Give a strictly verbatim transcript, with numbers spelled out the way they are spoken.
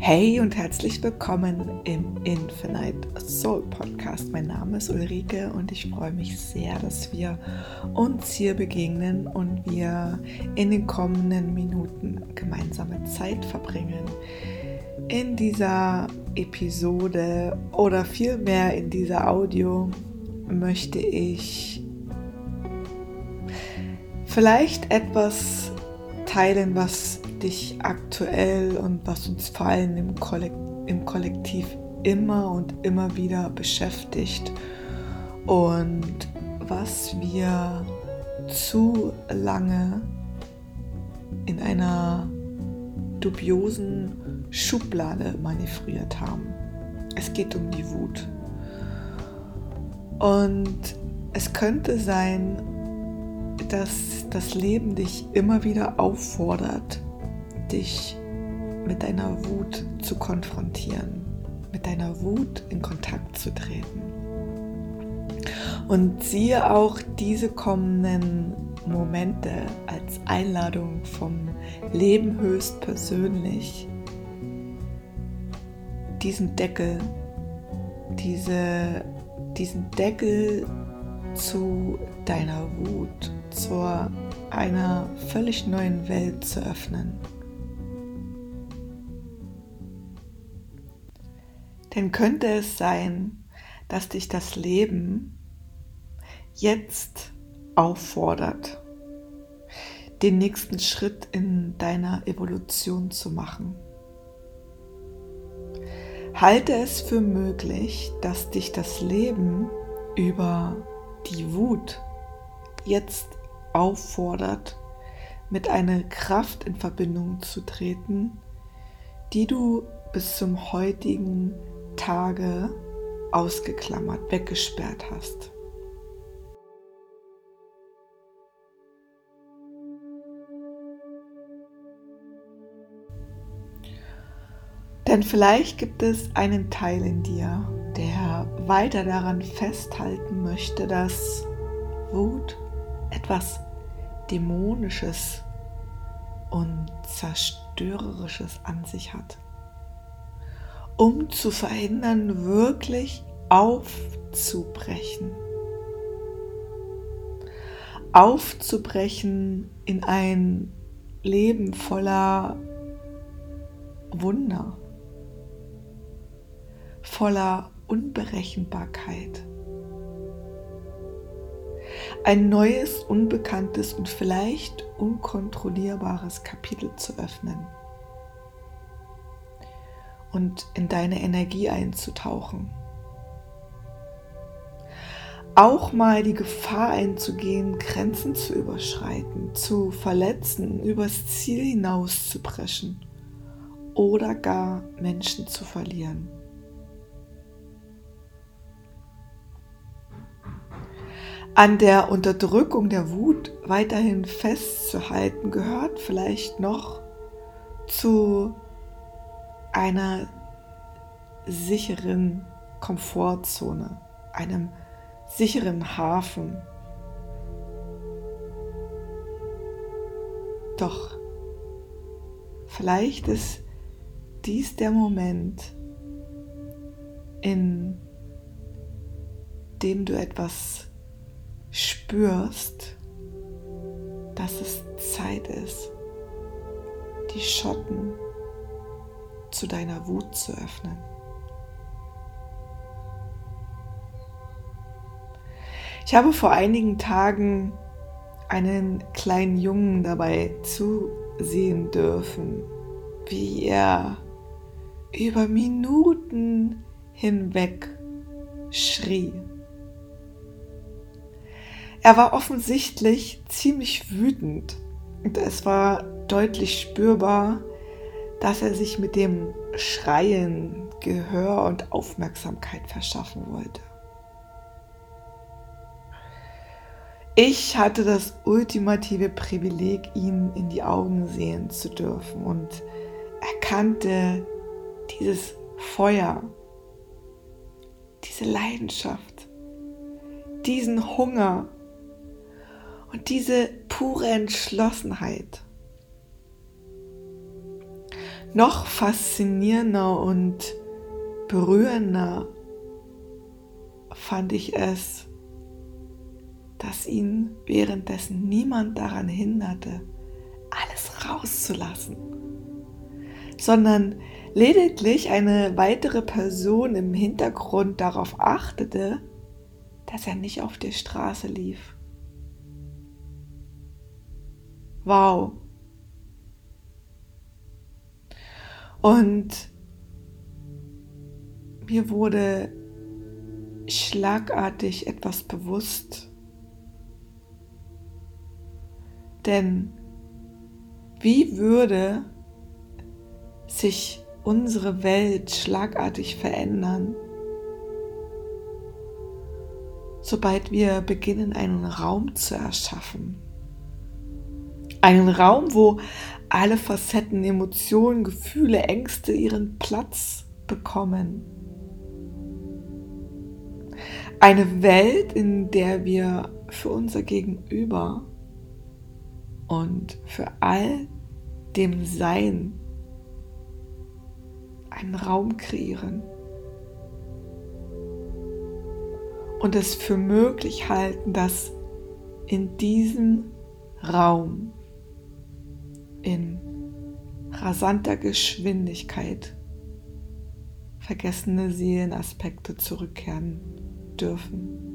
Hey und herzlich willkommen im Infinite Soul Podcast. Mein Name ist Ulrike und ich freue mich sehr, dass wir uns hier begegnen und wir in den kommenden Minuten gemeinsame Zeit verbringen. In dieser Episode oder vielmehr in dieser Audio möchte ich vielleicht etwas teilen, was dich aktuell und was uns vor allem im, Kollek- im Kollektiv immer und immer wieder beschäftigt und was wir zu lange in einer dubiosen Schublade manövriert haben. Es geht um die Wut. Und es könnte sein, dass das Leben dich immer wieder auffordert, dich mit deiner Wut zu konfrontieren, mit deiner Wut in Kontakt zu treten. Und siehe auch diese kommenden Momente als Einladung vom Leben höchstpersönlich, diesen Deckel, diese, diesen Deckel zu deiner Wut, zu einer völlig neuen Welt zu öffnen. Denn könnte es sein, dass dich das Leben jetzt auffordert, den nächsten Schritt in deiner Evolution zu machen? Halte es für möglich, dass dich das Leben über die Wut jetzt auffordert, mit einer Kraft in Verbindung zu treten, die du bis zum heutigen Tage ausgeklammert, weggesperrt hast. Denn vielleicht gibt es einen Teil in dir, der weiter daran festhalten möchte, dass Wut etwas Dämonisches und Zerstörerisches an sich hat. Um zu verhindern, wirklich aufzubrechen. Aufzubrechen in ein Leben voller Wunder, voller Unberechenbarkeit. Ein neues, unbekanntes und vielleicht unkontrollierbares Kapitel zu öffnen und in deine Energie einzutauchen. Auch mal die Gefahr einzugehen, Grenzen zu überschreiten, zu verletzen, übers Ziel hinaus zu preschen oder gar Menschen zu verlieren. An der Unterdrückung der Wut weiterhin festzuhalten, gehört vielleicht noch zu einer sicheren Komfortzone, einem sicheren Hafen. Doch vielleicht ist dies der Moment, in dem du etwas spürst, dass es Zeit ist, die Schotten zu deiner Wut zu öffnen. Ich habe vor einigen Tagen einen kleinen Jungen dabei zusehen dürfen, wie er über Minuten hinweg schrie. Er war offensichtlich ziemlich wütend und es war deutlich spürbar, dass er sich mit dem Schreien Gehör und Aufmerksamkeit verschaffen wollte. Ich hatte das ultimative Privileg, ihn in die Augen sehen zu dürfen und erkannte dieses Feuer, diese Leidenschaft, diesen Hunger und diese pure Entschlossenheit. Noch faszinierender und berührender fand ich es, dass ihn währenddessen niemand daran hinderte, alles rauszulassen, sondern lediglich eine weitere Person im Hintergrund darauf achtete, dass er nicht auf der Straße lief. Wow! Und mir wurde schlagartig etwas bewusst. Denn wie würde sich unsere Welt schlagartig verändern, sobald wir beginnen, einen Raum zu erschaffen? Einen Raum, wo alle Facetten, Emotionen, Gefühle, Ängste ihren Platz bekommen. Eine Welt, in der wir für unser Gegenüber und für all dem Sein einen Raum kreieren und es für möglich halten, dass in diesem Raum in rasanter Geschwindigkeit vergessene Seelenaspekte zurückkehren dürfen.